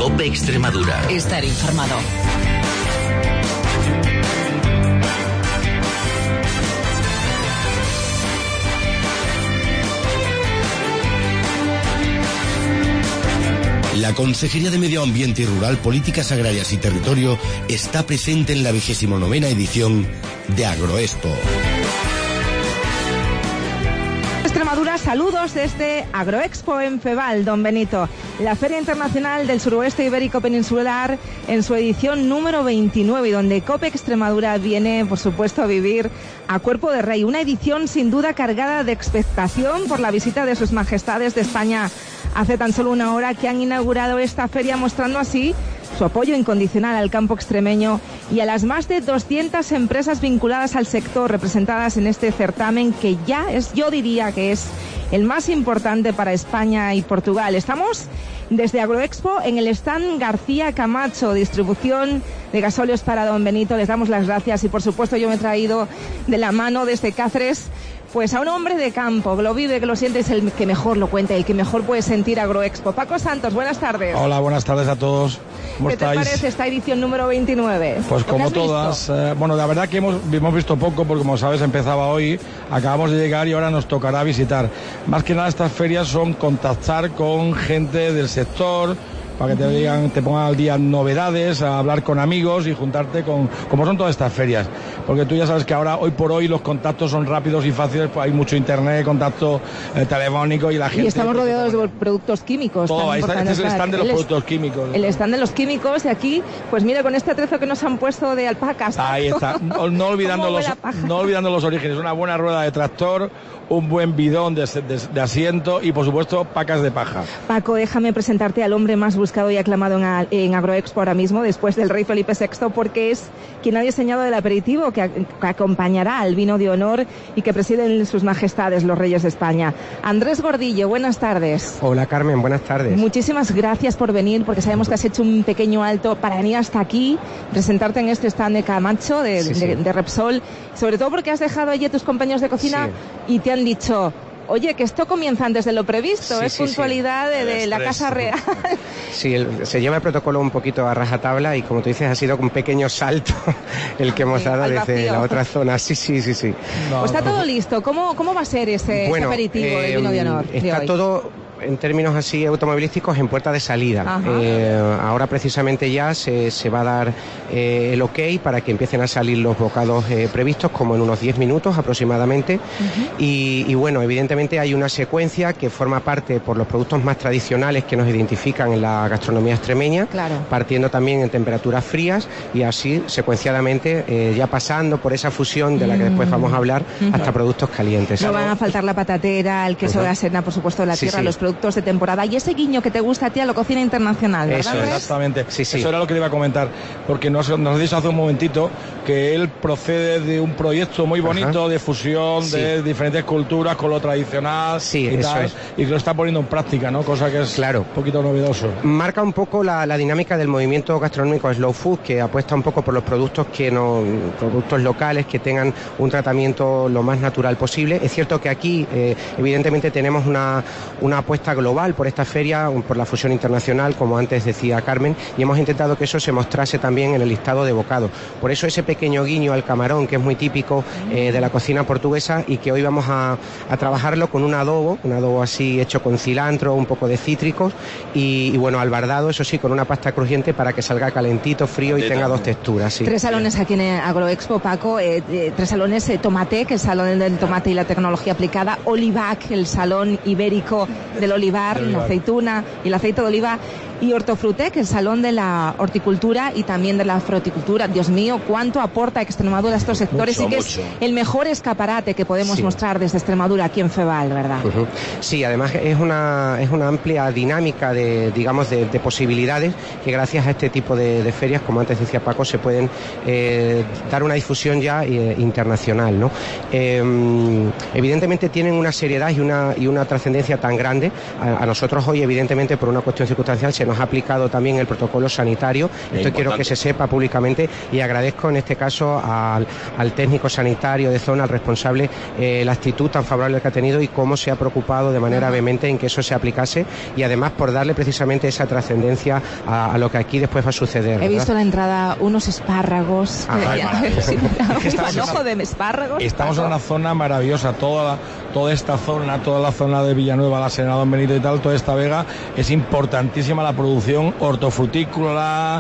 COPE Extremadura. Estar informado. La Consejería de Medio Ambiente y Rural, Políticas Agrarias y Territorio está presente en la 29ª edición de Agroexpo. Extremadura, saludos desde Agroexpo en Feval, don Benito, la Feria Internacional del Suroeste Ibérico Peninsular en su edición número 29 y donde COPE Extremadura viene, por supuesto, a vivir a cuerpo de rey. Una edición sin duda cargada de expectación por la visita de sus majestades de España hace tan solo una hora, que han inaugurado esta feria mostrando así su apoyo incondicional al campo extremeño y a las más de 200 empresas vinculadas al sector representadas en este certamen que ya es, yo diría que es el más importante para España y Portugal. Estamos desde Agroexpo en el stand García Camacho, distribución de gasóleos para don Benito. Les damos las gracias y por supuesto yo me he traído de la mano desde Cáceres pues a un hombre de campo, que lo vive, que lo siente, es el que mejor lo cuenta, el que mejor puede sentir Agroexpo. Paco Santos, buenas tardes. Hola, buenas tardes a todos. ¿Cómo estáis? ¿Qué te parece esta edición número 29? Pues como todas, bueno, la verdad que hemos visto poco, porque como sabes empezaba hoy, acabamos de llegar y ahora nos tocará visitar. Más que nada estas ferias son contactar con gente del sector, para que te digan, te pongan al día novedades, a hablar con amigos y juntarte con, como son todas estas ferias, porque tú ya sabes que ahora, hoy por hoy, los contactos son rápidos y fáciles, pues hay mucho internet, contacto telefónico y la gente... Y estamos rodeados de productos químicos. Todo, ahí está, este es el stand de los productos químicos. El stand de los químicos, y aquí, pues mira, con este atrezo que nos han puesto de alpacas. Ahí está, no olvidando los orígenes, una buena rueda de tractor, un buen bidón de asiento y por supuesto pacas de paja. Paco, déjame presentarte al hombre más buscado y aclamado en Agroexpo ahora mismo, después del rey Felipe VI, porque es quien ha diseñado el aperitivo que acompañará al vino de honor y que presiden sus majestades los reyes de España. Andrés Gordillo, buenas tardes. Hola Carmen, buenas tardes. Muchísimas gracias por venir, porque sabemos que has hecho un pequeño alto para venir hasta aquí, presentarte en este stand de Camacho, de Repsol, sobre todo porque has dejado allí a tus compañeros de cocina y te han dicho: oye, que esto comienza antes de lo previsto, es puntualidad de la Casa Real. Sí, se lleva el protocolo un poquito a rajatabla y como tú dices ha sido un pequeño salto el que hemos dado desde la otra zona. Sí. No, pues está todo listo. ¿Cómo va a ser ese aperitivo del vino de honor? Está todo en términos así automovilísticos en puerta de salida. Ahora precisamente ya se va a dar el ok para que empiecen a salir los bocados previstos, como en unos 10 minutos aproximadamente. Y bueno, evidentemente hay una secuencia que forma parte por los productos más tradicionales que nos identifican en la gastronomía extremeña, partiendo también en temperaturas frías y así secuenciadamente ya pasando por esa fusión de la que después vamos a hablar hasta productos calientes. No van a faltar la patatera, el queso de la Serna, por supuesto, de la tierra, los productos de temporada y ese guiño que te gusta a ti a la cocina internacional, ¿verdad? Eso, exactamente. Eso era lo que le iba a comentar, porque nos dice hace un momentito que él procede de un proyecto muy bonito de fusión de diferentes culturas con lo tradicional y tal, y que lo está poniendo en práctica, ¿no? Cosa que es un poquito novedoso. Marca un poco la dinámica del movimiento gastronómico Slow Food, que apuesta un poco por los productos productos locales que tengan un tratamiento lo más natural posible. Es cierto que aquí evidentemente tenemos una apuesta global por esta feria, por la fusión internacional, como antes decía Carmen, y hemos intentado que eso se mostrase también en el listado de bocados. Por eso ese pequeño guiño al camarón, que es muy típico de la cocina portuguesa y que hoy vamos a trabajarlo con un adobo así hecho con cilantro, un poco de cítricos y bueno, albardado, eso sí, con una pasta crujiente para que salga calentito, frío y tenga dos texturas. 3 salones aquí en Agroexpo, Paco, 3 salones, Tomatec, el salón del tomate y la tecnología aplicada, Olivac, el salón ibérico del olivar, la aceituna y el aceite de oliva, y Hortofrutec, el salón de la horticultura y también de la fruticultura. Dios mío, cuánto aporta Extremadura a estos sectores y que es el mejor escaparate que podemos mostrar desde Extremadura aquí en Feval, ¿verdad? Sí, además es una amplia dinámica de posibilidades que gracias a este tipo de ferias, como antes decía Paco, se pueden dar una difusión ya internacional, ¿no? Evidentemente tienen una seriedad y una trascendencia tan grande. A nosotros hoy, evidentemente, por una cuestión circunstancial, se se nos ha aplicado también el protocolo sanitario. Esto quiero que se sepa públicamente, y agradezco en este caso al técnico sanitario de zona, al responsable, la actitud tan favorable que ha tenido y cómo se ha preocupado de manera vehemente en que eso se aplicase, y además por darle precisamente esa trascendencia a lo que aquí después va a suceder, ¿verdad? He visto en la entrada unos espárragos. De espárragos. Estamos en una zona maravillosa, toda esta zona, toda la zona de Villanueva, la Senado Don Benito y tal, toda esta vega es importantísima, la producción hortofrutícola,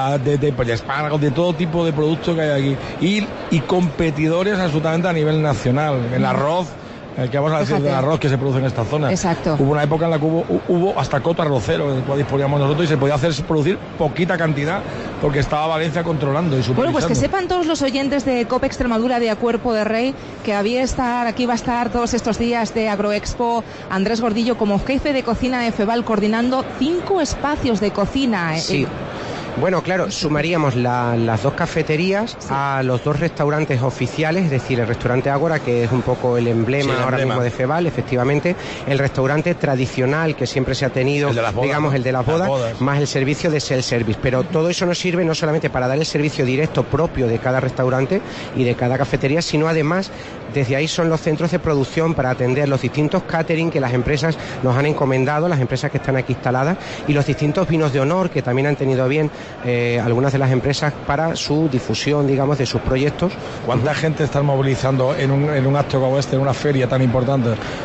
de espárragos, de todo tipo de productos que hay aquí, y competidores absolutamente a nivel nacional. El arroz, el que vamos a decir del arroz que se produce en esta zona. Exacto. Hubo una época en la que hubo hasta coto arrocero, del cual disponíamos nosotros, y se podía producir poquita cantidad porque estaba Valencia controlando y supervisando. Bueno, pues que sepan todos los oyentes de COPE Extremadura de A Cuerpo de Rey que aquí va a estar todos estos días de Agroexpo Andrés Gordillo como jefe de cocina de FEVAL, coordinando 5 espacios de cocina. Sí. Bueno, claro, sumaríamos las 2 cafeterías a los 2 restaurantes oficiales, es decir, el restaurante Ágora, que es un poco el emblema mismo de FEVAL, efectivamente, el restaurante tradicional que siempre se ha tenido, el de las bodas, más el servicio de self-service. Pero todo eso nos sirve no solamente para dar el servicio directo propio de cada restaurante y de cada cafetería, sino además, desde ahí son los centros de producción para atender los distintos catering que las empresas nos han encomendado, las empresas que están aquí instaladas, y los distintos vinos de honor que también han tenido bien algunas de las empresas para su difusión, digamos, de sus proyectos. ¿Cuánta gente están movilizando en un acto como este, en una feria tan importante?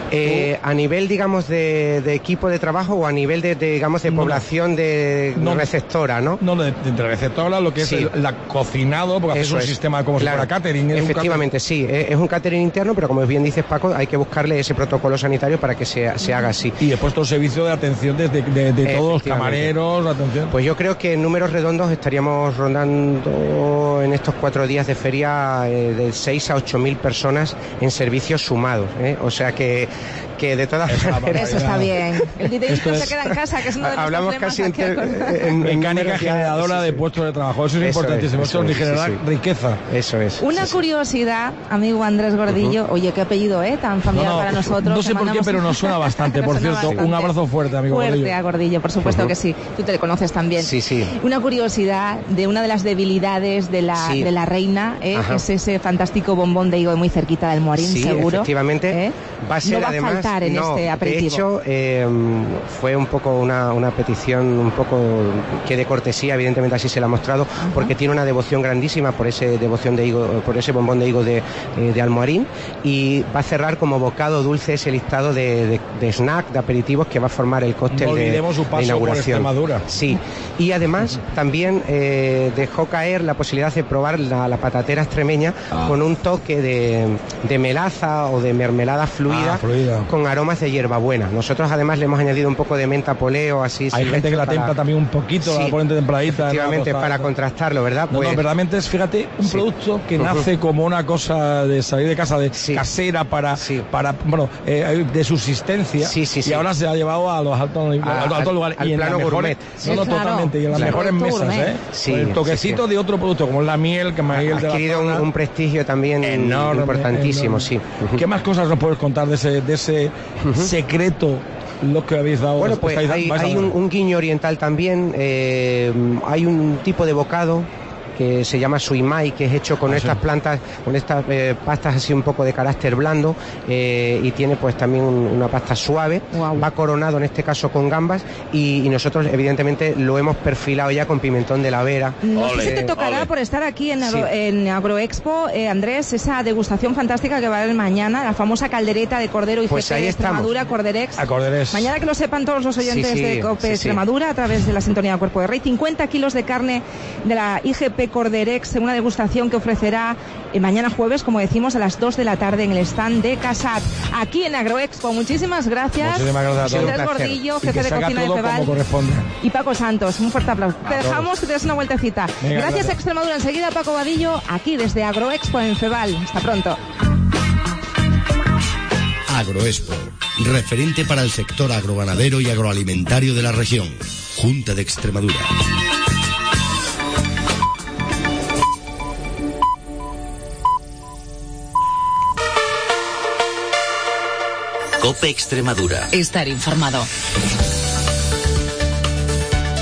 A nivel, digamos, de equipo de trabajo, o a nivel de población receptora, ¿no? No, de receptora, lo que es el cocinado, porque es un sistema como si fuera catering. Efectivamente, sí, es un catering interno, pero como bien dices, Paco, hay que buscarle ese protocolo sanitario para que se haga así. Y he puesto el servicio de atención de todos los camareros, atención. Pues yo creo que en números redondos estaríamos rondando en estos 4 días de feria de 6 a 8.000 personas en servicios sumados, O sea que de todas maneras... Eso está bien. El dinerito se queda en casa, que es uno de los hablamos casi en mecánica generadora de puestos de trabajo. Eso es importantísimo. Eso es generar riqueza. Eso es. Una curiosidad, amigo Andrés Gordillo. Oye, qué apellido, tan familiar para nosotros. No sé por qué, pero nos suena bastante. Por cierto, un abrazo fuerte, amigo Gordillo. Fuerte a Gordillo, por supuesto que sí. Tú te le conoces también. Sí. Una curiosidad de una de las debilidades de la reina, es ese fantástico bombón de higo muy cerquita del Almoharín, seguro. Efectivamente. Va a ser, no además, a faltar en este aperitivo. De hecho, fue un poco una petición un poco que de cortesía, evidentemente así se la ha mostrado, porque tiene una devoción grandísima por ese bombón de higo de Almoharín, y va a cerrar como bocado dulce ese listado de snack, de aperitivos que va a formar el cóctel de inauguración. Por Extremadura. Sí, y además también dejó caer la posibilidad de probar la patatera extremeña con un toque de melaza o de mermelada fluida con aromas de hierbabuena. Nosotros además le hemos añadido un poco de menta poleo, así. Hay gente que la templa también un poquito, la ponen templadita. Efectivamente, para contrastarlo, ¿verdad? No, verdaderamente es, fíjate, un producto que nace como una cosa de salir de casa, casera, para de subsistencia, y ahora se ha llevado a los altos lugares. Al plano gourmet. Totalmente, y en las mejores mesas, el toquecito de otro producto, como la miel, que ha adquirido un prestigio también importantísimo, sí. ¿Qué más cosas nos puedes contar de ese secreto, lo que habéis dado? Bueno, pues hay un guiño oriental también. Hay un tipo de bocado que se llama suimai, que es hecho con estas plantas, con estas pastas así un poco de carácter blando, y tiene pues también una pasta suave. Va coronado en este caso con gambas, y nosotros evidentemente lo hemos perfilado ya con pimentón de la Vera. No sé si te tocará por estar aquí en Agroexpo, Andrés, esa degustación fantástica que va a haber mañana, la famosa caldereta de cordero y pues de Extremadura, Corderex. Mañana, que lo sepan todos los oyentes de COPE Extremadura, a través de la sintonía de Cuerpo de Rey. 50 kilos de carne de la IGP Corderex, una degustación que ofrecerá mañana jueves, como decimos, a las 2 de la tarde en el stand de Casat, aquí en Agroexpo. Muchísimas gracias. Andrés Gordillo, jefe de cocina de FEVAL, y Paco Santos, un fuerte aplauso. Te dejamos que te des una vueltecita. Gracias, Extremadura. Enseguida Paco Vadillo, aquí desde Agroexpo en FEVAL. Hasta pronto. Agroexpo, referente para el sector agroganadero y agroalimentario de la región. Junta de Extremadura. COPE Extremadura. Estar informado.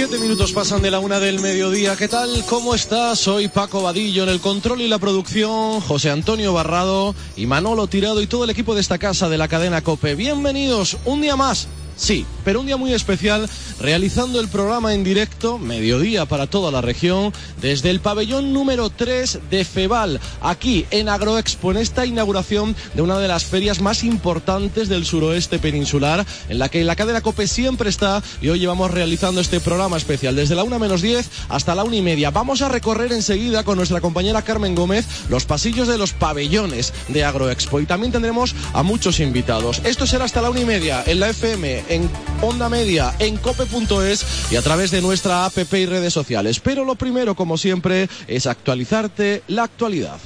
7 minutos pasan de la 1 del mediodía. ¿Qué tal? ¿Cómo estás? Soy Paco Vadillo, en el control y la producción, José Antonio Barrado y Manolo Tirado y todo el equipo de esta casa de la cadena COPE. Bienvenidos un día más. Sí, pero un día muy especial, realizando el programa en directo, mediodía para toda la región, desde el pabellón número 3 de Feval, aquí en Agroexpo, en esta inauguración de una de las ferias más importantes del suroeste peninsular, en la que la cadena COPE siempre está, y hoy llevamos realizando este programa especial, desde la 1:10 hasta la 1:30. Vamos a recorrer enseguida con nuestra compañera Carmen Gómez los pasillos de los pabellones de Agroexpo, y también tendremos a muchos invitados. Esto será hasta la 1:30 en la FM, en Onda Media, en cope.es y a través de nuestra app y redes sociales. Pero lo primero, como siempre, es actualizarte la actualidad.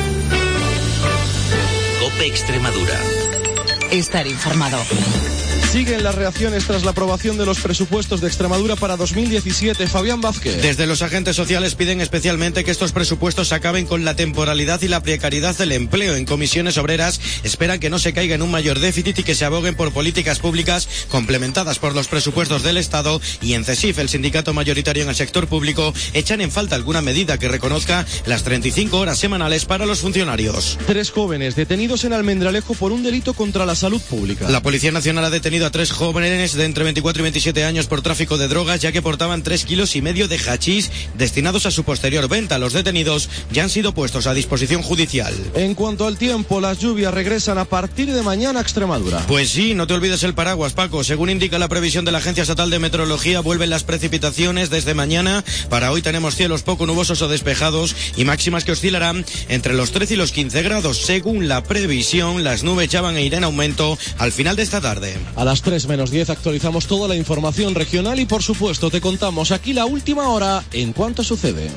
COPE Extremadura. Estar informado. Siguen las reacciones tras la aprobación de los presupuestos de Extremadura para 2017. Fabián Vázquez. Desde los agentes sociales piden especialmente que estos presupuestos acaben con la temporalidad y la precariedad del empleo. En comisiones obreras esperan que no se caiga en un mayor déficit y que se aboguen por políticas públicas complementadas por los presupuestos del Estado. Y en CESIF, el sindicato mayoritario en el sector público, echan en falta alguna medida que reconozca las 35 horas semanales para los funcionarios. 3 jóvenes detenidos en Almendralejo por un delito contra la salud pública. La Policía Nacional ha detenido a 3 jóvenes de entre 24 y 27 años por tráfico de drogas, ya que portaban 3,5 kilos de hachís destinados a su posterior venta. Los detenidos ya han sido puestos a disposición judicial. En cuanto al tiempo, las lluvias regresan a partir de mañana a Extremadura. Pues sí, no te olvides el paraguas, Paco. Según indica la previsión de la Agencia Estatal de Meteorología, vuelven las precipitaciones desde mañana. Para hoy tenemos cielos poco nubosos o despejados y máximas que oscilarán entre los 13 y los 15 grados. Según la previsión, las nubes ya van a ir en aumento al final de esta tarde. A las 3:10 actualizamos toda la información regional y por supuesto te contamos aquí la última hora en cuanto sucede.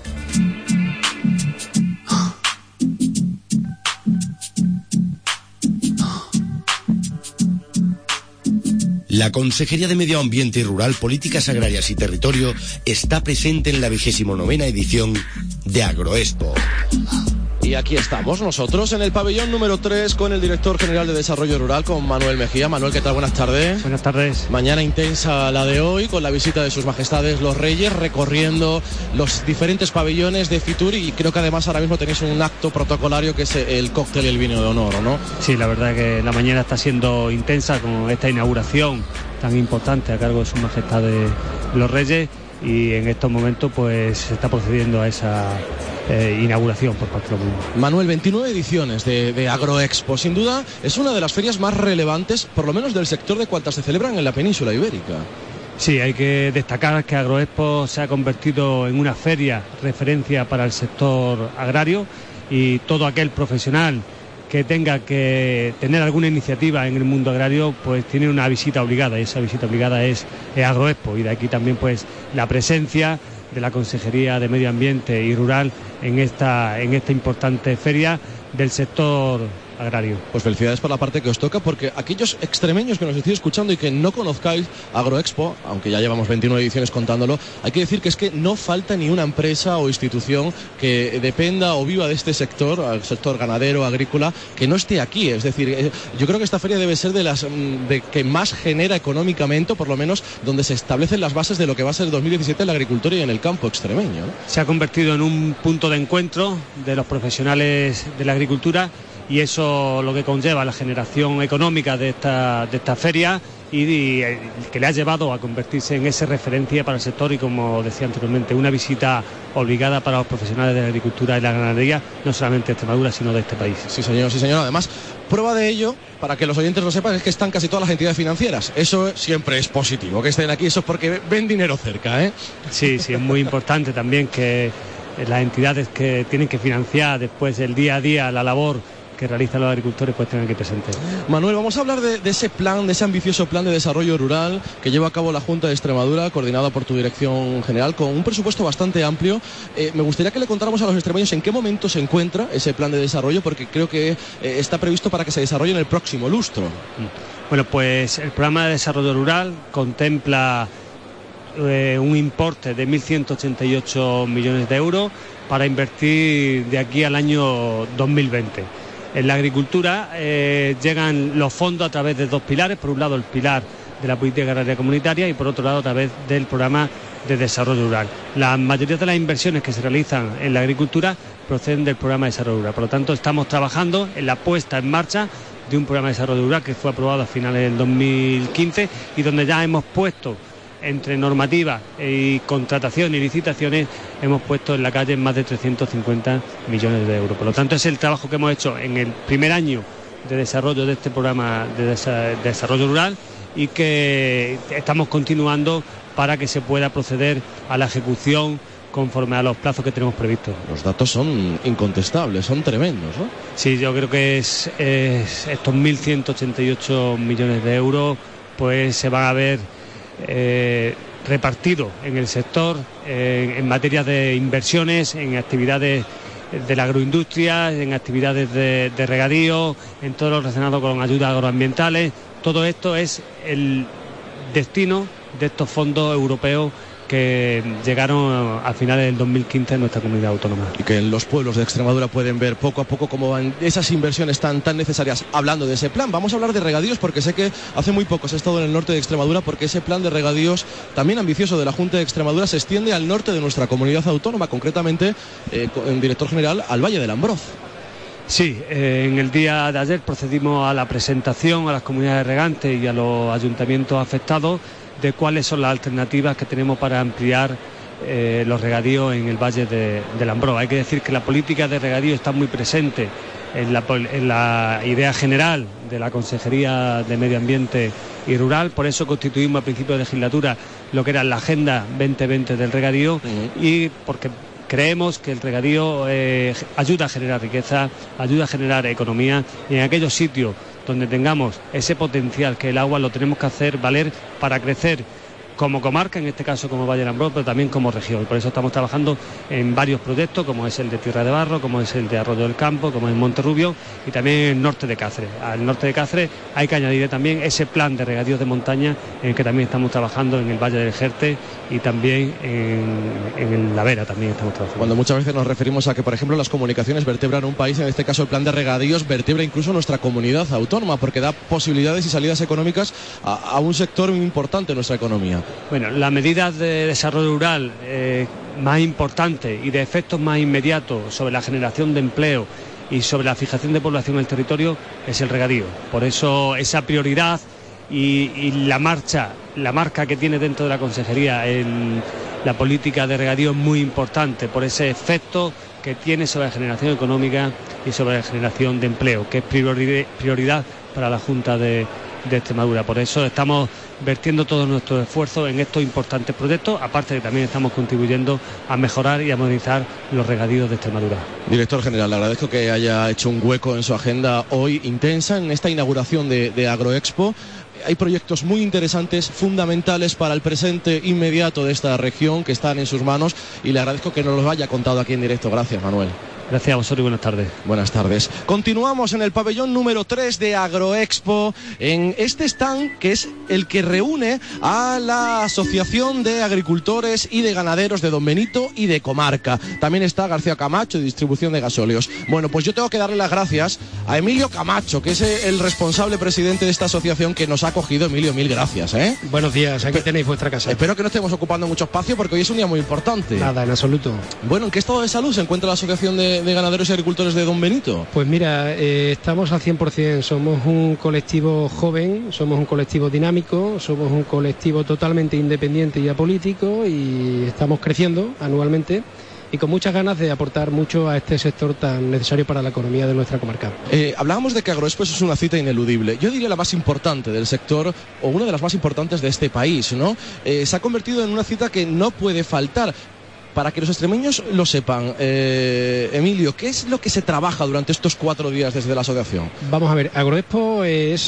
La Consejería de Medio Ambiente y Rural, Políticas Agrarias y Territorio está presente en la 29ª edición de Agroexpo. Y aquí estamos nosotros en el pabellón número 3 con el director general de Desarrollo Rural, con Manuel Mejía. Manuel, ¿qué tal? Buenas tardes. Buenas tardes. Mañana intensa la de hoy, con la visita de sus majestades los reyes, recorriendo los diferentes pabellones de Fitur, y creo que además ahora mismo tenéis un acto protocolario que es el cóctel y el vino de honor, ¿no? Sí, la verdad es que la mañana está siendo intensa con esta inauguración tan importante a cargo de sus majestades los reyes, y en estos momentos pues se está procediendo a esa inauguración por parte de los mismos. Manuel, 29 ediciones de Agroexpo, sin duda es una de las ferias más relevantes, por lo menos del sector, de cuantas se celebran en la península ibérica. Sí, hay que destacar que Agroexpo se ha convertido en una feria referencia para el sector agrario, y todo aquel profesional que tenga que tener alguna iniciativa en el mundo agrario pues tiene una visita obligada, y esa visita obligada es Agroexpo, y de aquí también pues la presencia de la Consejería de Medio Ambiente y Rural en esta importante feria del sector agrario. Pues felicidades por la parte que os toca, porque aquellos extremeños que nos estéis escuchando y que no conozcáis Agroexpo, aunque ya llevamos 29 ediciones contándolo, hay que decir que es que no falta ni una empresa o institución que dependa o viva de este sector, al sector ganadero, agrícola, que no esté aquí. Es decir, yo creo que esta feria debe ser de las que más genera económicamente, o por lo menos donde se establecen las bases de lo que va a ser el 2017 en la agricultura y en el campo extremeño, ¿no? Se ha convertido en un punto de encuentro de los profesionales de la agricultura, y eso lo que conlleva la generación económica de esta feria, y que le ha llevado a convertirse en esa referencia para el sector, y como decía anteriormente, una visita obligada para los profesionales de la agricultura y la ganadería, no solamente de Extremadura sino de este país. Sí señor, sí señor. Además, prueba de ello, para que los oyentes lo sepan, es que están casi todas las entidades financieras. Eso siempre es positivo, que estén aquí, eso es porque ven dinero cerca, ¿eh? Sí, es muy importante también que las entidades que tienen que financiar después el día a día la labor que realizan los agricultores pues tengan que presente. Manuel, vamos a hablar de ese plan, de ese ambicioso plan de desarrollo rural que lleva a cabo la Junta de Extremadura, coordinada por tu dirección general, con un presupuesto bastante amplio. Me gustaría que le contáramos a los extremeños en qué momento se encuentra ese plan de desarrollo, porque creo que está previsto para que se desarrolle en el próximo lustro. Bueno, pues el programa de desarrollo rural contempla un importe de 1.188 millones de euros para invertir de aquí al año 2020. En la agricultura llegan los fondos a través de 2 pilares. Por un lado, el pilar de la política agraria comunitaria, y por otro lado, a través del programa de desarrollo rural. La mayoría de las inversiones que se realizan en la agricultura proceden del programa de desarrollo rural. Por lo tanto, estamos trabajando en la puesta en marcha de un programa de desarrollo rural que fue aprobado a finales del 2015 y donde ya hemos puesto, entre normativa y contratación y licitaciones, hemos puesto en la calle más de 350 millones de euros. Por lo tanto, es el trabajo que hemos hecho en el primer año de desarrollo de este programa de desarrollo rural y que estamos continuando para que se pueda proceder a la ejecución conforme a los plazos que tenemos previstos. Los datos son incontestables, son tremendos, ¿no? Sí, yo creo que estos 1.188 millones de euros pues se van a ver repartidos en el sector, en materia de inversiones, en actividades de la agroindustria, en actividades de regadío, en todo lo relacionado con ayudas agroambientales. Todo esto es el destino de estos fondos europeos que llegaron a finales del 2015 en nuestra comunidad autónoma. Y que en los pueblos de Extremadura pueden ver poco a poco cómo van esas inversiones tan necesarias. Hablando de ese plan, vamos a hablar de regadíos, porque sé que hace muy poco se ha estado en el norte de Extremadura, porque ese plan de regadíos, también ambicioso, de la Junta de Extremadura, se extiende al norte de nuestra comunidad autónoma, concretamente, en director general, al Valle del Ambroz. Sí, en el día de ayer procedimos a la presentación a las comunidades regantes y a los ayuntamientos afectados de cuáles son las alternativas que tenemos para ampliar los regadíos en el Valle del Ambroz. Hay que decir que la política de regadío está muy presente en la idea general de la Consejería de Medio Ambiente y Rural. Por eso constituimos a principio de legislatura lo que era la Agenda 2020 del regadío, y porque creemos que el regadío ayuda a generar riqueza, ayuda a generar economía, y en aquellos sitios donde tengamos ese potencial que el agua, lo tenemos que hacer valer para crecer como comarca, en este caso como Valle del Ambroz, pero también como región. Por eso estamos trabajando en varios proyectos, como es el de Tierra de Barro, como es el de Arroyo del Campo, como es Monterrubio, y también en el norte de Cáceres. Al norte de Cáceres hay que añadir también ese plan de regadíos de montaña, en el que también estamos trabajando en el Valle del Jerte y también en La Vera también estamos trabajando. Cuando muchas veces nos referimos a que, por ejemplo, las comunicaciones vertebran un país, en este caso el plan de regadíos vertebra incluso nuestra comunidad autónoma, porque da posibilidades y salidas económicas a un sector muy importante en nuestra economía. Bueno, la medida de desarrollo rural más importante y de efectos más inmediatos sobre la generación de empleo y sobre la fijación de población en el territorio es el regadío. Por eso esa prioridad y la marca que tiene dentro de la Consejería en la política de regadío es muy importante, por ese efecto que tiene sobre la generación económica y sobre la generación de empleo, que es prioridad para la Junta de Extremadura. Por eso estamos vertiendo todos nuestros esfuerzos en estos importantes proyectos, aparte de que también estamos contribuyendo a mejorar y a modernizar los regadíos de Extremadura. Director general, le agradezco que haya hecho un hueco en su agenda hoy intensa en esta inauguración de Agroexpo. Hay proyectos muy interesantes, fundamentales para el presente inmediato de esta región, que están en sus manos, y le agradezco que nos los haya contado aquí en directo. Gracias, Manuel. Gracias a vosotros y buenas tardes. Buenas tardes. Continuamos en el pabellón número 3 de Agroexpo, en este stand que es el que reúne a la Asociación de Agricultores y de Ganaderos de Don Benito y de Comarca. También está García Camacho, de distribución de gasóleos. Bueno, pues yo tengo que darle las gracias a Emilio Camacho, que es el responsable presidente de esta asociación que nos ha acogido. Emilio, mil gracias, ¿eh? Buenos días, aquí tenéis vuestra casa. Espero que no estemos ocupando mucho espacio, porque hoy es un día muy importante. Nada, en absoluto. Bueno, ¿en qué estado de salud se encuentra la Asociación de Ganaderos y Agricultores de Don Benito? Pues mira, estamos al 100%, somos un colectivo joven, somos un colectivo dinámico, somos un colectivo totalmente independiente y apolítico, y estamos creciendo anualmente y con muchas ganas de aportar mucho a este sector tan necesario para la economía de nuestra comarca. Hablábamos de que Agroexpo es una cita ineludible. Yo diría la más importante del sector, o una de las más importantes de este país, ¿no? Se ha convertido en una cita que no puede faltar. Para que los extremeños lo sepan, Emilio, ¿qué es lo que se trabaja durante estos 4 días desde la asociación? Vamos a ver, Agroexpo es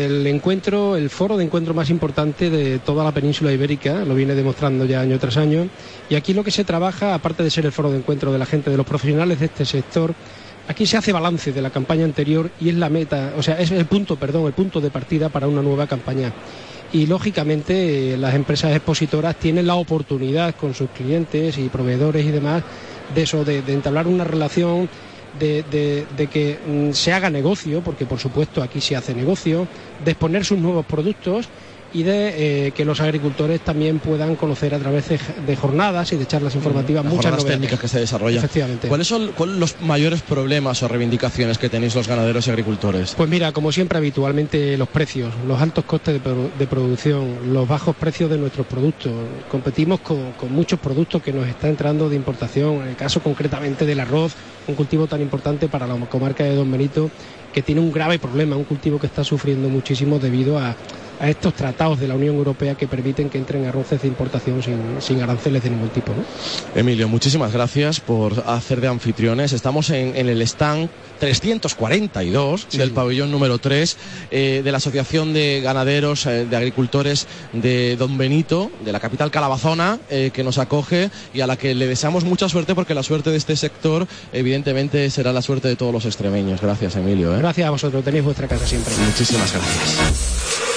el foro de encuentro más importante de toda la península ibérica, lo viene demostrando ya año tras año, y aquí lo que se trabaja, aparte de ser el foro de encuentro de la gente, de los profesionales de este sector, aquí se hace balance de la campaña anterior y es la meta, o sea, es el punto de partida para una nueva campaña. Y lógicamente las empresas expositoras tienen la oportunidad con sus clientes y proveedores y demás de entablar una relación, de que se haga negocio, porque por supuesto aquí se hace negocio, de exponer sus nuevos productos y de que los agricultores también puedan conocer a través de jornadas y de charlas informativas muchas jornadas novedades técnicas que se desarrollan. Efectivamente. ¿Cuáles son los mayores problemas o reivindicaciones que tenéis los ganaderos y agricultores? Pues mira, como siempre habitualmente los precios, los altos costes de producción, los bajos precios de nuestros productos. Competimos con muchos productos que nos están entrando de importación, en el caso concretamente del arroz, un cultivo tan importante para la comarca de Don Benito, que tiene un grave problema, un cultivo que está sufriendo muchísimo debido a estos tratados de la Unión Europea que permiten que entren arroces de importación sin aranceles de ningún tipo, ¿no? Emilio, muchísimas gracias por hacer de anfitriones. Estamos en el stand 342 del pabellón número 3 de la Asociación de Ganaderos, de Agricultores de Don Benito, de la capital calabazona, que nos acoge y a la que le deseamos mucha suerte, porque la suerte de este sector evidentemente será la suerte de todos los extremeños. Gracias, Emilio. Gracias a vosotros, tenéis vuestra casa siempre. Muchísimas gracias.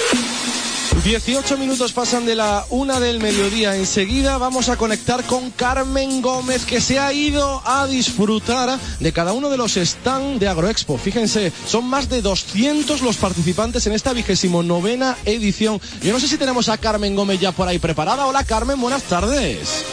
18 minutos pasan de la 1 del mediodía. Enseguida vamos a conectar con Carmen Gómez, que se ha ido a disfrutar de cada uno de los stands de Agroexpo. Fíjense, son más de 200 los participantes en esta 29ª edición. Yo no sé si tenemos a Carmen Gómez ya por ahí preparada. Hola, Carmen, buenas tardes.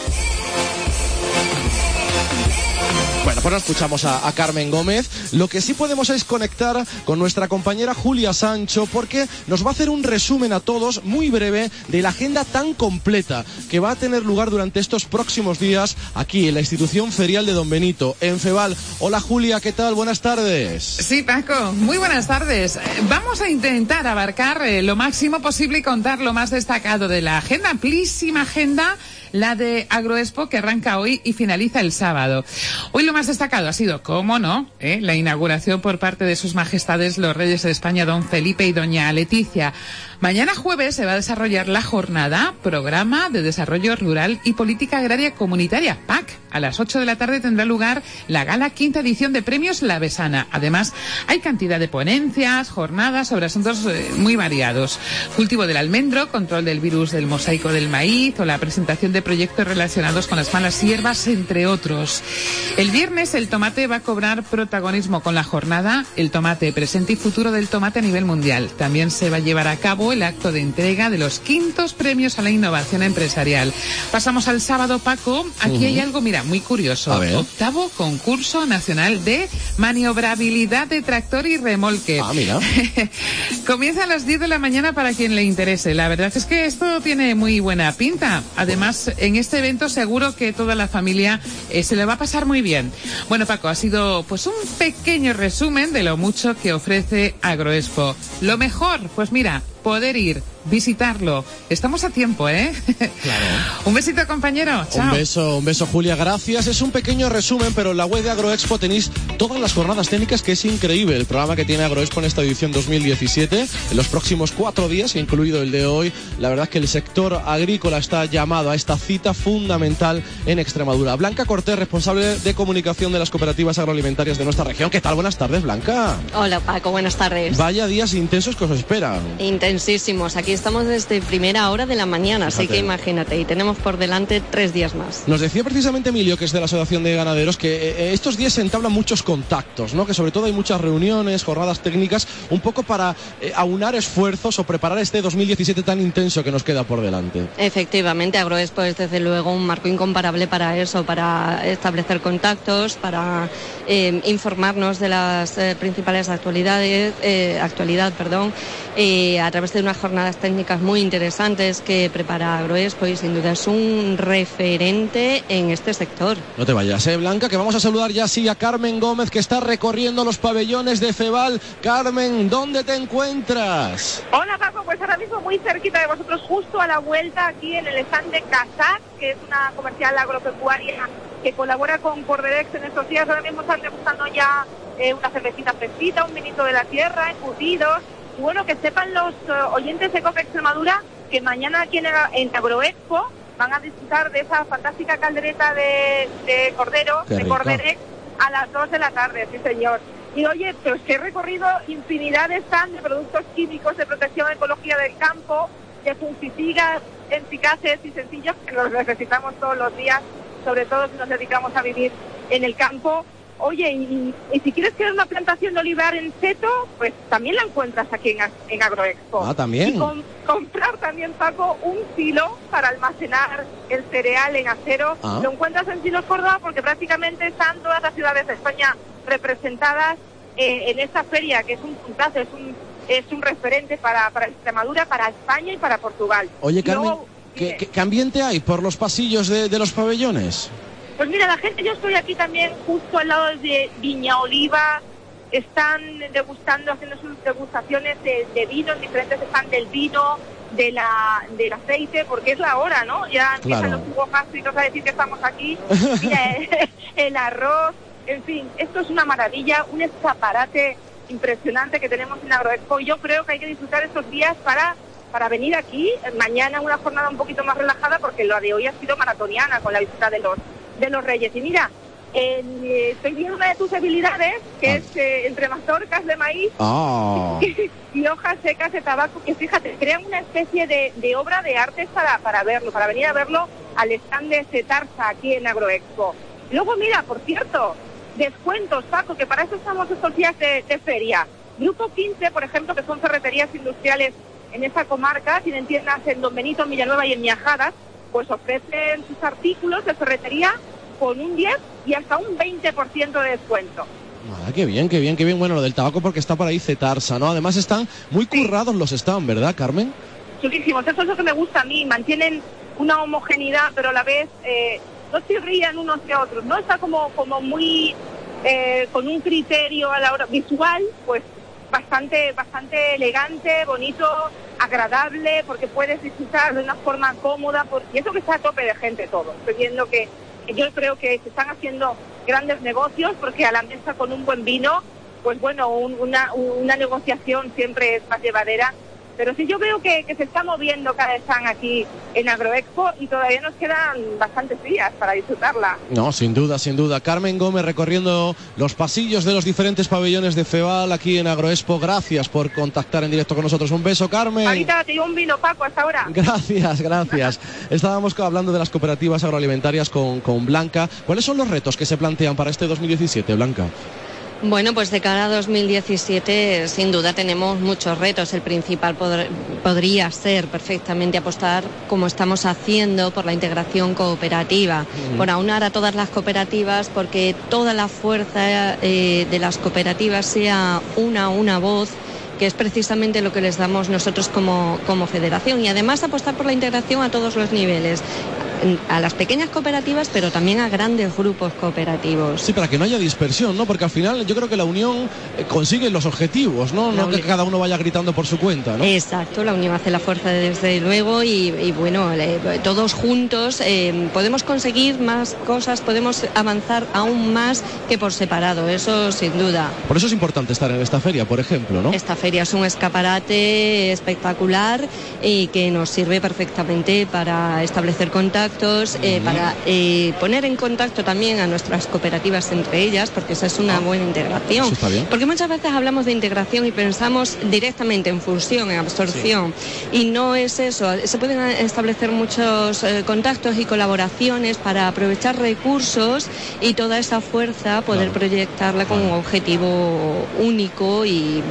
Bueno, pues no escuchamos a Carmen Gómez. Lo que sí podemos es conectar con nuestra compañera Julia Sancho, porque nos va a hacer un resumen a todos muy breve de la agenda tan completa que va a tener lugar durante estos próximos días aquí en la institución ferial de Don Benito, en Feval. Hola, Julia, ¿qué tal? Buenas tardes. Sí, Paco, muy buenas tardes. Vamos a intentar abarcar lo máximo posible y contar lo más destacado de la agenda, amplísima agenda, la de Agroexpo, que arranca hoy y finaliza el sábado. Hoy lo más destacado ha sido, cómo no, la inauguración por parte de sus majestades los reyes de España, don Felipe y doña Leticia. Mañana jueves se va a desarrollar la jornada Programa de Desarrollo Rural y Política Agraria Comunitaria, PAC. A las 8 de la tarde tendrá lugar la gala quinta edición de Premios La Besana. Además, hay cantidad de ponencias, jornadas sobre asuntos muy variados. Cultivo del almendro, control del virus del mosaico del maíz o la presentación de proyectos relacionados con las malas hierbas, entre otros. El viernes el tomate va a cobrar protagonismo con la jornada El tomate, presente y futuro del tomate a nivel mundial. También se va a llevar a cabo el acto de entrega de los 5º premios a la innovación empresarial. Pasamos al sábado, Paco. Aquí hay algo, mira, muy curioso. 8º concurso nacional de maniobrabilidad de tractor y remolque. Ah, mira. Comienza a las 10 de la mañana para quien le interese. La verdad es que esto tiene muy buena pinta. Además, en este evento seguro que toda la familia se le va a pasar muy bien. Bueno, Paco, ha sido pues un pequeño resumen de lo mucho que ofrece Agroexpo. Lo mejor, pues mira, poder ir, visitarlo. Estamos a tiempo, ¿eh? Claro. Un besito, compañero. Chao. Un beso, Julia. Gracias. Es un pequeño resumen, pero en la web de Agroexpo tenéis todas las jornadas técnicas, que es increíble el programa que tiene Agroexpo en esta edición 2017. En los próximos 4 días, incluido el de hoy, la verdad es que el sector agrícola está llamado a esta cita fundamental en Extremadura. Blanca Cortés, responsable de comunicación de las cooperativas agroalimentarias de nuestra región. ¿Qué tal? Buenas tardes, Blanca. Hola, Paco. Buenas tardes. Vaya días intensos que os esperan. Intensísimos. Aquí estamos desde primera hora de la mañana, así que imagínate, y tenemos por delante 3 días más. Nos decía precisamente Emilio, que es de la Asociación de Ganaderos, que estos días se entablan muchos contactos, ¿no? Que sobre todo hay muchas reuniones, jornadas técnicas, un poco para aunar esfuerzos o preparar este 2017 tan intenso que nos queda por delante. Efectivamente, Agroexpo es desde luego un marco incomparable para eso, para establecer contactos, para informarnos de las principales actualidad, a través de unas jornadas técnicas muy interesantes que prepara Agroexpo, y sin duda es un referente en este sector. No te vayas, Blanca, que vamos a saludar ya sí a Carmen Gómez, que está recorriendo los pabellones de Feval. Carmen, ¿dónde te encuentras? Hola, Paco, pues ahora mismo muy cerquita de vosotros, justo a la vuelta, aquí en el stand de Casac, que es una comercial agropecuaria que colabora con Corderex en estos días. Ahora mismo están degustando ya una cervecita fresquita, un vinito de la tierra, embutidos. Y bueno, que sepan los oyentes de COPE Extremadura que mañana aquí en Agroexpo van a disfrutar de esa fantástica caldereta de cordero, de Corderex, a las 2 de la tarde, sí señor. Y oye, pues que he recorrido infinidad de stands de productos químicos de protección ecológica del campo, de fungicidas eficaces y sencillos, que los necesitamos todos los días, sobre todo si nos dedicamos a vivir en el campo. Oye, y si quieres crear una plantación de olivar en seto, pues también la encuentras aquí en Agroexpo. Ah, también. Y comprar también, Paco, un silo para almacenar el cereal en acero. Lo encuentras en Silos Córdoba porque prácticamente están todas las ciudades de España representadas en esta feria, que es un puntazo, es un referente para Extremadura, para España y para Portugal. Oye, Carmen, luego, ¿qué ambiente hay por los pasillos de los pabellones? Pues mira, la gente, yo estoy aquí también justo al lado de Viña Oliva, están degustando, haciendo sus degustaciones de vino, diferentes están del vino, del aceite, porque es la hora, ¿no? Ya empiezan los jugos gástricos a decir que estamos aquí, mira, el arroz, en fin, esto es una maravilla, un escaparate impresionante que tenemos en Agroexpo, y yo creo que hay que disfrutar estos días para venir aquí. Mañana una jornada un poquito más relajada, porque la de hoy ha sido maratoniana con la visita de los Reyes. Y mira, estoy viendo una de tus habilidades, que es entre mazorcas de maíz y hojas secas de tabaco, que fíjate, crean una especie de obra de arte para verlo, para venir a verlo al stand de Cetarsa aquí en Agroexpo. Luego mira, por cierto, descuentos, Paco, que para eso estamos estos días de feria. Grupo 15, por ejemplo, que son ferreterías industriales en esa comarca, tienen tiendas en Don Benito, en Villanueva y en Miajadas, pues ofrecen sus artículos de ferretería con un 10 y hasta un 20% de descuento. Ah, qué bien. Bueno, lo del tabaco porque está por ahí Cetarsa, ¿no? Además están muy currados los stands, ¿verdad, Carmen? Chulísimos, eso es lo que me gusta a mí, mantienen una homogeneidad, pero a la vez no se rían unos de otros, ¿no? Está como muy con un criterio a la hora visual, pues bastante elegante, bonito, agradable, porque puedes disfrutar de una forma cómoda, y eso que está a tope de gente todo. Estoy viendo que yo creo que se están haciendo grandes negocios, porque a la mesa con un buen vino, pues bueno, una negociación siempre es más llevadera. Pero sí, yo veo que se está moviendo cada stand aquí en Agroexpo y todavía nos quedan bastantes días para disfrutarla. No, sin duda. Carmen Gómez recorriendo los pasillos de los diferentes pabellones de FEVAL aquí en Agroexpo. Gracias por contactar en directo con nosotros. Un beso, Carmen. Ahorita te digo un vino, Paco, hasta ahora. Gracias. Estábamos hablando de las cooperativas agroalimentarias con Blanca. ¿Cuáles son los retos que se plantean para este 2017, Blanca? Bueno, pues de cara a 2017 sin duda tenemos muchos retos. El principal podría ser perfectamente apostar, como estamos haciendo, por la integración cooperativa, por aunar a todas las cooperativas, porque toda la fuerza de las cooperativas sea una voz, que es precisamente lo que les damos nosotros como federación, y además apostar por la integración a todos los niveles, a las pequeñas cooperativas, pero también a grandes grupos cooperativos. Sí, para que no haya dispersión, ¿no? Porque al final yo creo que la unión consigue los objetivos, ¿no? No que cada uno vaya gritando por su cuenta, ¿no? Exacto, la unión hace la fuerza desde luego y bueno, todos juntos podemos conseguir más cosas, podemos avanzar aún más que por separado, eso sin duda. Por eso es importante estar en esta feria, por ejemplo, ¿no? Esta feria es un escaparate espectacular y que nos sirve perfectamente para establecer contactos, para poner en contacto también a nuestras cooperativas entre ellas, porque esa es una buena integración. Eso está bien. Porque muchas veces hablamos de integración y pensamos directamente en fusión, en absorción, y no es eso. Se pueden establecer muchos contactos y colaboraciones para aprovechar recursos y toda esa fuerza poder proyectarla con un objetivo único y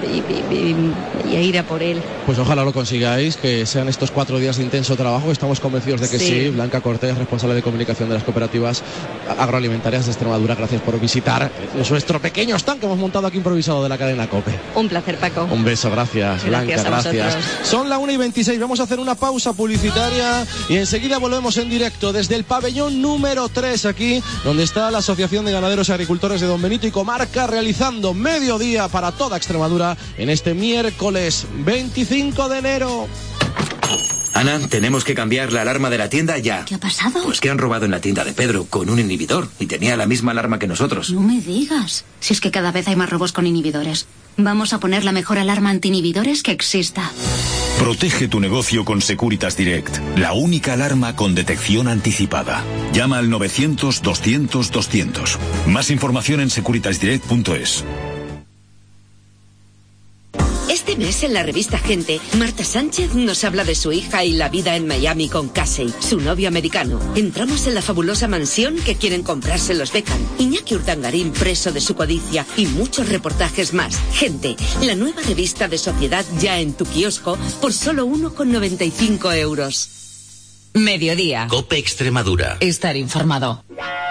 ir a por él. Pues ojalá lo consigáis, que sean estos 4 días de intenso trabajo. Estamos convencidos de que sí. Blanca Cortés, responsable de comunicación de las cooperativas agroalimentarias de Extremadura, gracias por visitar nuestro pequeño stand que hemos montado aquí improvisado de la cadena COPE. Un placer, Paco. Un beso, gracias Blanca, gracias. Son la 1:26, vamos a hacer una pausa publicitaria y enseguida volvemos en directo desde el pabellón número 3 aquí, donde está la Asociación de Ganaderos y Agricultores de Don Benito y Comarca, realizando mediodía para toda Extremadura en este miércoles 25 de enero. Ana, tenemos que cambiar la alarma de la tienda ya. ¿Qué ha pasado? Pues que han robado en la tienda de Pedro con un inhibidor y tenía la misma alarma que nosotros. No me digas. Si es que cada vez hay más robos con inhibidores. Vamos a poner la mejor alarma anti-inhibidores que exista. Protege tu negocio con Securitas Direct, la única alarma con detección anticipada. Llama al 900-200-200. Más información en securitasdirect.es. Este mes mes en la revista Gente, Marta Sánchez nos habla de su hija y la vida en Miami con Casey, su novio americano. Entramos en la fabulosa mansión que quieren comprarse los Beckham. Iñaki Urdangarín preso de su codicia y muchos reportajes más. Gente, la nueva revista de sociedad ya en tu kiosco por solo 1,95 €. Mediodía. COPE Extremadura. Estar informado.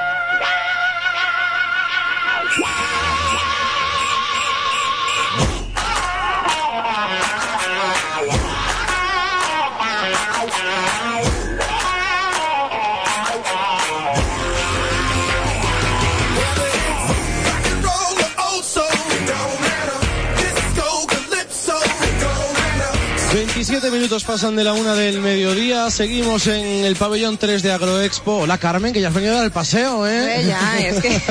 Minutos pasan de la 1 del mediodía. Seguimos en el pabellón 3 de Agroexpo. Hola, Carmen, que ya has venido a dar el paseo, ¿eh? Ya, es que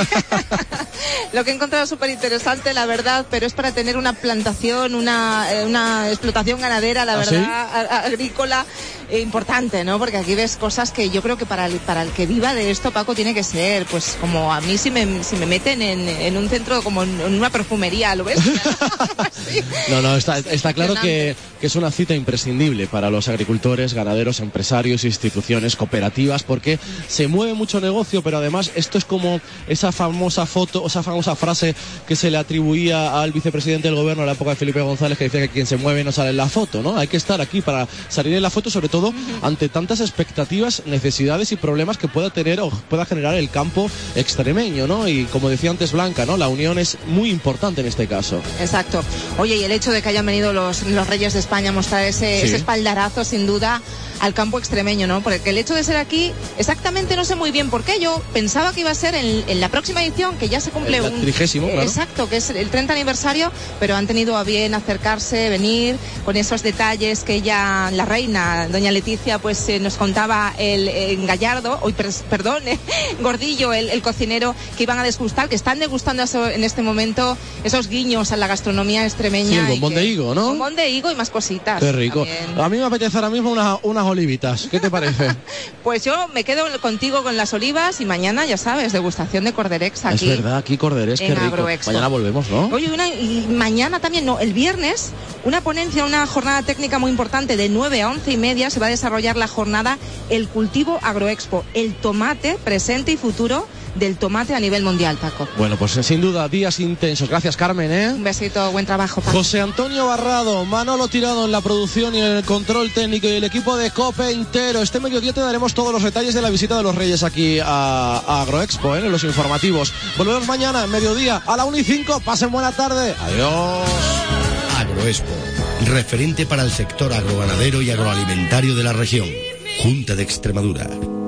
lo que he encontrado es súper interesante, la verdad, pero es para tener una plantación, una explotación ganadera, la verdad, agrícola importante, ¿no? Porque aquí ves cosas que yo creo que para el que viva de esto, Paco, tiene que ser, pues como a mí si me meten en un centro, como en una perfumería, ¿lo ves? Sí. No, está claro que es una cita imprescindible para los agricultores, ganaderos, empresarios, instituciones, cooperativas, porque se mueve mucho negocio, pero además esto es como esa famosa foto, esa famosa frase que se le atribuía al vicepresidente del gobierno en la época de Felipe González, que decía que quien se mueve no sale en la foto, ¿no? Hay que estar aquí para salir en la foto, sobre todo ante tantas expectativas, necesidades y problemas que pueda tener o pueda generar el campo extremeño, ¿no? Y como decía antes Blanca, ¿no? La unión es muy importante en este caso. Exacto. Oye, y el hecho de que hayan venido los Reyes de España a mostrar ese espaldarazo, sin duda, al campo extremeño, ¿no? Porque el hecho de ser aquí, exactamente no sé muy bien por qué. Yo pensaba que iba a ser en la próxima edición, que ya se cumple el 30º, claro. Exacto, que es el 30 aniversario, pero han tenido a bien acercarse, venir con esos detalles que ella, la reina, doña Leticia, pues nos contaba el Gallardo, Gordillo, el cocinero, que iban a degustar, que están degustando en este momento esos guiños a la gastronomía extremeña. Sí, el bombón de higo, ¿no? Bombón de higo y más cositas. Qué rico. También. A mí me apetece ahora mismo unas olivitas. ¿Qué te parece? Pues yo me quedo contigo con las olivas y mañana, ya sabes, degustación de Corderex aquí. Es verdad, aquí Corderex, qué rico. Agroexpo. Mañana volvemos, ¿no? Oye, y mañana también, el viernes, una ponencia, una jornada técnica muy importante de 9 a 11:30 se va a desarrollar la jornada El Cultivo Agroexpo, el tomate presente y futuro del tomate a nivel mundial, Paco. Bueno, pues sin duda, días intensos. Gracias, Carmen, ¿eh? Un besito, buen trabajo, Paco. José Antonio Barrado, Manolo Tirado en la producción y en el control técnico y el equipo de COPE entero. Este mediodía te daremos todos los detalles de la visita de los Reyes aquí a Agroexpo, en los informativos. Volvemos mañana, mediodía, a la 1:05. Pasen buena tarde. Adiós. Agroexpo, referente para el sector agroganadero y agroalimentario de la región. Junta de Extremadura.